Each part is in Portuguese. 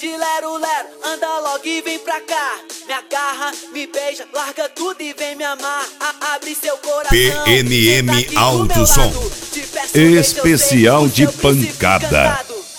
de lero-lero, anda logo e vem pra cá. Me agarra, me beija, larga tudo e vem me amar. Abre seu coração. PNM Alto Som. Especial de pancada.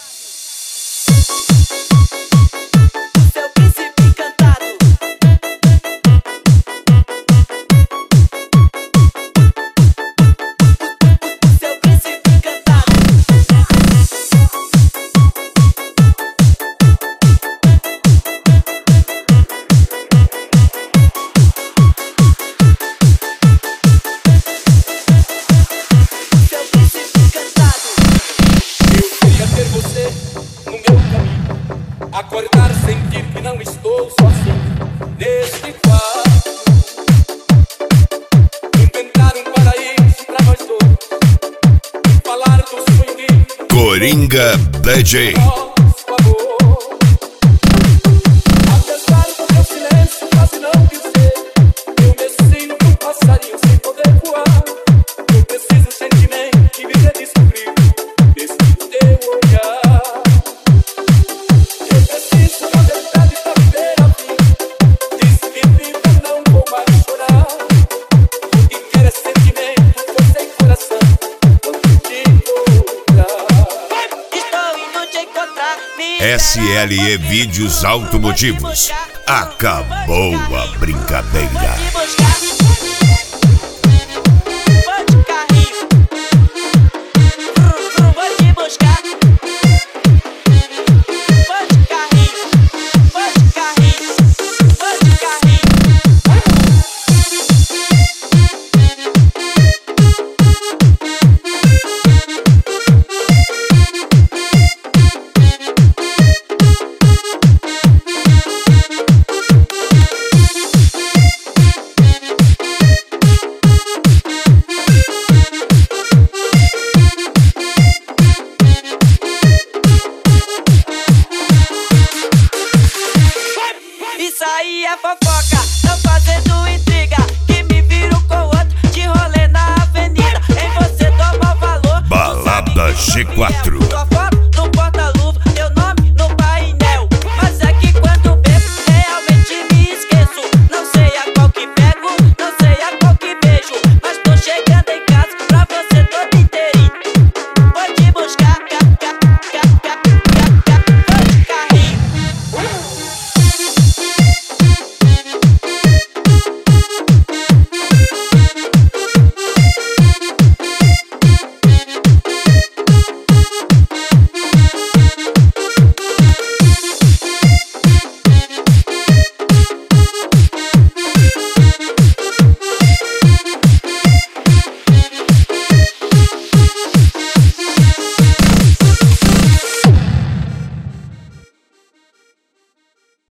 Acordar, sentir que não estou sozinho neste quarto. Inventar um paraíso pra nós dois e falar do sonho. Coringa DJ. Nosso amor. Apesar do meu silêncio, quase não dizer, eu me sinto um passarinho sem poder voar. Eu preciso sentimento e me redescobrir nesse teu olhar. SLE Vídeos Automotivos. Acabou a brincadeira.